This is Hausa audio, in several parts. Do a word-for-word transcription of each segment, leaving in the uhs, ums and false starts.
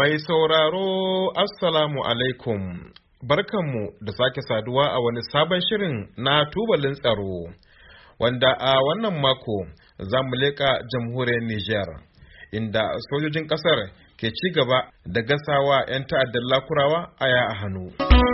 Mai sauraro Assalamu alaikum, barkanmu da sake saduwa a wani sabon shirin na tubalin tsaro, wanda a wannan mako za mu leƙa jamhuriyar Nijar, inda sojojin ƙasar ke ci gaba da gasawa 'yan ta'addar Lakurawa aya a hannu.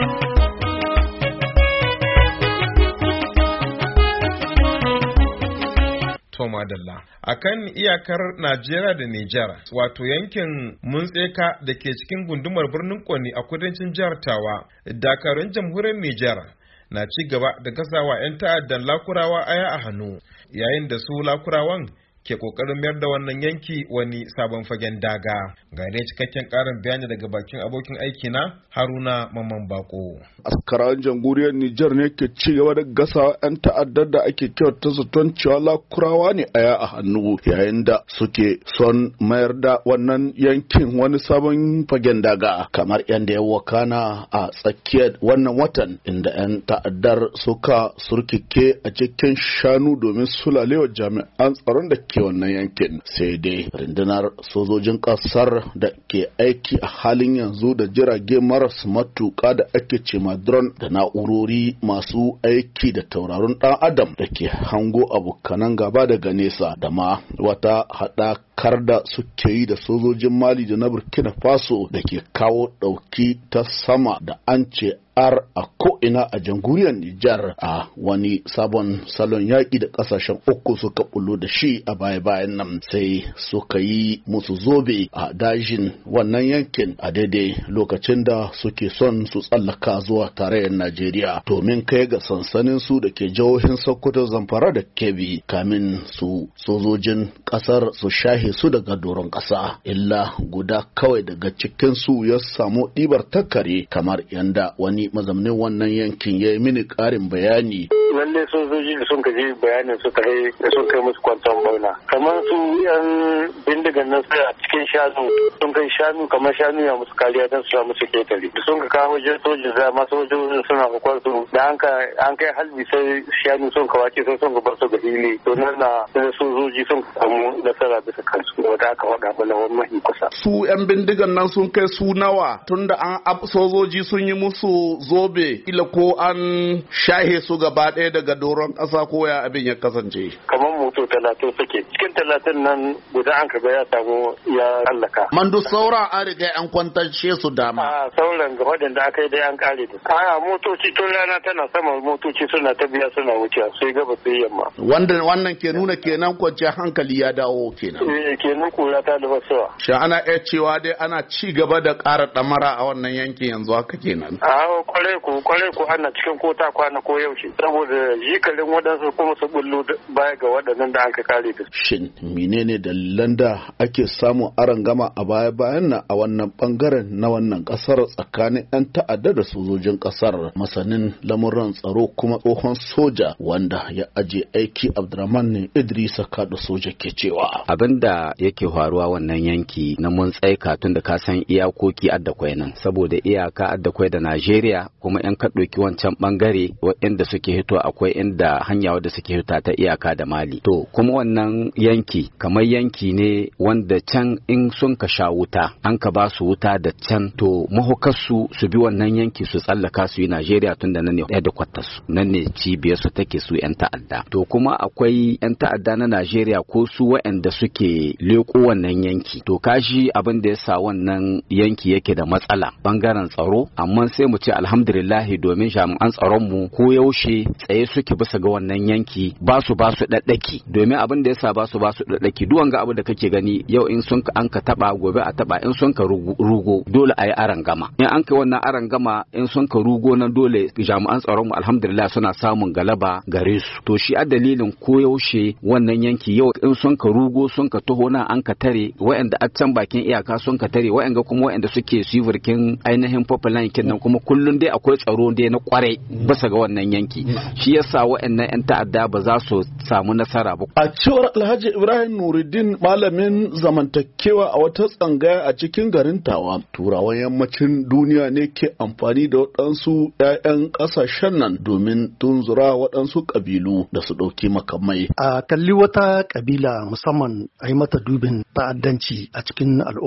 Toma Dalla. A kan iyakar Najeriya da Nijar, wato yankin Muntseka da ke cikin gundumar birnin Kwani a kudancin jihar Tawa, dakarun jamhuriyar Nijar na ci gaba da gasawa 'yan ta'addan Lakurawa aya a hannu, yayin da su Lakurawan ke kokarin mayar da wannan yanki wani sabon fagen daga. Ga dai cikakken karin bayani daga bakin abokin aiki na Haruna Mamman Bako. Askarawan jamhuriyar Nijar ne ke ci gaba da gasa 'yan ta'addar da ake kyauta zaton cewa Lakurawa ne aya a hannu, yayin da suke son mayar da wannan yankin wani sabon fagen daga, kamar yadda ya wakana a tsakiyar wannan watan, inda 'yan ta'addar suka surkike a cikin shanu domin sulalewa jami'an tsaron da ke wannan yankin. Sai dai rundunar sojojin kasar da ke aiki a halin yanzu da jirage maras matuka da ake ce drone da na'urori masu aiki da tauraron dan adam da ke hango abokanan gaba daga nesa, da ma wata haɗakar da suke yi da sojojin Mali da na Burkina Faso da ke kawo ɗauki ta sama da an ce ar a ko'ina a jamhuriyar Nijar, a wani sabon salon yaƙi da ƙasashen uku suka bullo da shi a baya-bayan nan, sai suka yi musu zobe a dajin wannan yankin a daidai lokacin da suke son su tsallaka zuwa tarayyar Najeriya domin kai ga sansanin su da ke jihohin Sokoto, Zamfara da Kebbi, kamin su sojojin ƙasar su shahe su daga doron ƙasa. Illa guda kawai daga cikin su ya samu ɗibar takare, kamar yanda wani mazamnin wannan yankin ya yi mini ƙarin bayani. Lalle sojoji da sun kaji bayanin su kai da sun kai musu kwanton bauna, kamar su yan bindigan nan sai a cikin shanu sun kai shanu kamar shanu ya musu kariya don su ya musu ketare, da sun ka kawo wajen soji za ma sojojin suna hukar su da an kai halbi sai shanu sun ka wace sai sun ka bar su ga hili, to nan na sojoji sun samu nasara bisa kansu wanda aka faɗa bala wani mahi kusa. Su yan bindigan nan sun kai su nawa tunda an sojoji sun yi musu zobe, ila ko an shahe su gaba ɗaya daga doron ƙasa, ko ya abin ya kasance? Kamar moto talatin suke, cikin talatin nan guda an kaga ya samu ya tsallaka. Mandu saura an riga an kwantance su dama. A sauran ga waɗanda aka yi dai an kare da. A motoci tun rana tana sama, motoci suna ta biya suna wuce sai gaba sai yamma. Wanda wannan ke nuna kenan kwanciyar hankali ya dawo kenan. Eh kenan kura ta da wasuwa. Shi ana iya cewa dai ana ci gaba da ƙara ɗamara a wannan yankin yanzu haka kenan. A kwarai ku kwarai ku ana cikin kota kwana ko yaushe, saboda jikalin waɗansu kuma su bullo baya ga waɗannan da aka kare da. Shin menene dalilan da ake samun arangama a baya bayan nan a wannan bangaren na wannan kasar tsakanin 'yan ta'adda da sojojin kasar? Masanin lamuran tsaro kuma tsohon soja wanda ya aje aiki Abdurrahman Idrisa Kado soja ke cewa abin da yake faruwa wannan yanki na mun tsaika tun da ka san iyakoki addakwai nan, saboda iyaka addakwai da Najeriya, kuma 'yan ka ɗauki wancan bangare waɗanda suke hito akwai inda hanya wadda suke hita ta iyaka da Mali. To kuma wannan yanki kamar yanki ne wanda can in sun ka sha wuta an ka ba su wuta da can, to mahukarsu su bi wannan yanki su tsallaka su yi Najeriya, tun da nan ne da kwatas nan ne cibiyar su take su 'yan ta'adda. To kuma akwai 'yan ta'adda na Najeriya ko su waɗanda suke leko wannan yanki. To kashi abin da ya sa wannan yanki yake da matsala bangaren tsaro, amma sai mu ce alhamdulillah domin jami'an tsaron mu ko yaushe tsaye suke bisa ga wannan yanki, ba su ba su daddaki, domin abin da yasa ba su ba su daddaki duwan ga abu da kake gani yau in sun an ka taba gobe a taba, in sun ka rugo dole ayi arangama, in an kai wannan arangama in sun ka rugo nan dole jami'an tsaron mu alhamdulillah suna samun galaba gare su. To shi a dalilin ko yaushe wannan yanki yau in sun ka rugo sun ka taho nan an ka tare wa'anda a can bakin iyaka sun ka tare, wa'anda kuma wa'anda suke suivirkin ainihin pipeline kin nan kuma kullun dai akwai tsaro dai na kwarai bisa ga wannan yanki, shi yasa wa'annan 'yan ta'adda ba za su samu nasara ba. A cewar Alhaji Ibrahim Nuruddin, malamin zamantakewa a wata tsangaya a cikin garin Tawa, turawan yammacin duniya ne ke amfani da waɗansu 'ya'yan ƙasashen nan domin tunzura waɗansu ƙabilu da su ɗauki makamai. A kalli wata ƙabila musamman a yi mata dubin ta'addanci a cikin al'umma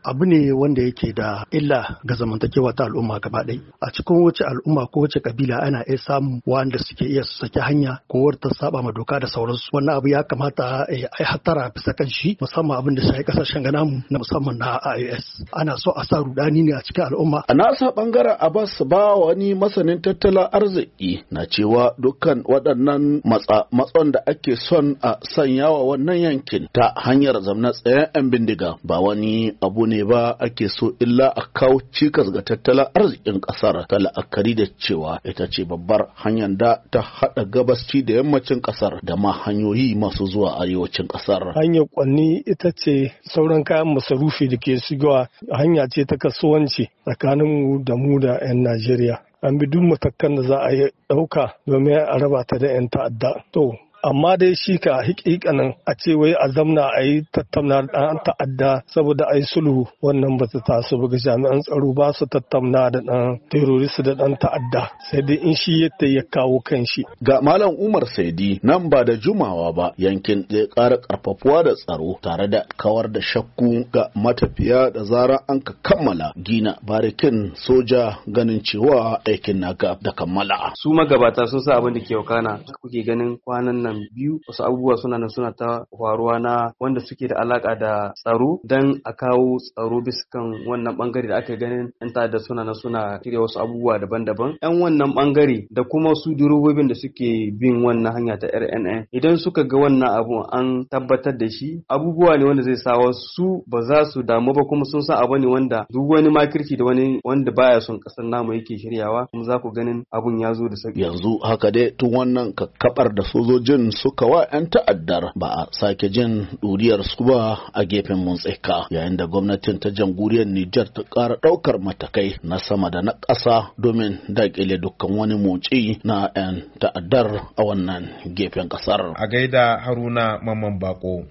abu ne wanda yake da illa ga zamantakewa ta al'umma gaba ɗaya. A cikin wace al'umma ko wace kabila ana iya samun wanda suke iya su saki hanya ko wata saba ma doka da sauransu. Wannan abu ya kamata a hattara bisa kan shi, musamman abin da shi kasashen gana mu na musamman na I O S. Ana so a sa rudani ne a cikin al'umma. A nasa bangaren Abbas ba wani masanin tattalin arziki na cewa dukkan waɗannan matsa matson da ake son a sanyawa wannan yankin ta hanyar zamna tsayen 'yan bindiga ba wani abu ne ba ake so illa a kawo cikas ga tattalin arzikin kasar, ta la'akari da cewa ita ce babbar hanyar da ta haɗa gabasci da yammacin kasar da ma hanyoyi masu zuwa arewacin kasar. Hanyar Kwanni ita ce sauran kayan masarufi da ke shigowa, hanya ce ta kasuwanci tsakanin mu da mu da 'yan Najeriya. An bi duk matakan da za a yi ɗauka domin a raba ta da 'yan ta'adda. To, amma dai shi ka hikikanin a ce wai a zamna a yi tattauna da ɗan ta'adda saboda a yi sulhu, wannan ba ta taso ba ga jami'an tsaro, ba su tattauna da ɗan terrorist da ɗan ta'adda, sai dai in shi yadda ya kawo kan shi. Ga Malam Umar Saidi nan ba da jumawa ba yankin zai ƙara ƙarfafuwa da tsaro tare da kawar da shakku ga matafiya da zarar an ka kammala gina barikin soja, ganin cewa aikin na gab da kammala. Su magabata sun sa abin da ke wakana, kuke ganin kwanan nan biyu wasu abubuwa suna nan suna ta faruwa na wanda suke da alaka da tsaro, dan a kawo tsaro bisa kan wannan bangare da aka ganin yan ta'adda suna nan suna shirya wasu abubuwa daban-daban. Yan wannan bangare da kuma su durobobin da suke bin wannan hanya ta R N N, idan suka ga wannan abu an tabbatar da shi, abubuwa ne wanda zai sa wasu ba za su damu ba, kuma sun sa abu ne wanda duk wani makirci da wani wanda baya son kasar namu yake shiryawa, kuma za ku ganin abun ya zo da sauki. Yanzu haka dai tun wannan kakkabar da sojojin suka wa 'yan ta'addar ba a sake jin ɗuriyar su ba a gefen Muntseka, yayin da gwamnatin ta jamhuriyar Nijar ta ƙara ɗaukar matakai na sama da na ƙasa domin daƙile dukkan wani motsi na 'yan ta'addar a wannan gefen ƙasar. A gaida Haruna Mamman Bako.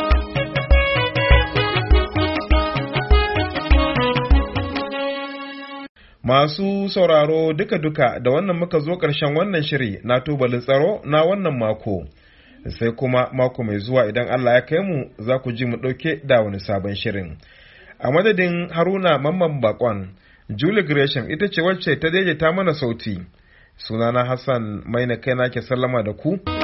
Masu sauraro duka-duka da wannan muka zo ƙarshen wannan shiri na tubalin tsaro na wannan mako. Sai kuma mako mai zuwa idan Allah ya kai mu za ku ji mu ɗauke da wani sabon shirin. A madadin Haruna Mamman Bakon, Julie Gresham ita ce wacce ta daidaita mana sauti. Sunana Hassan Maina kai nake sallama da ku.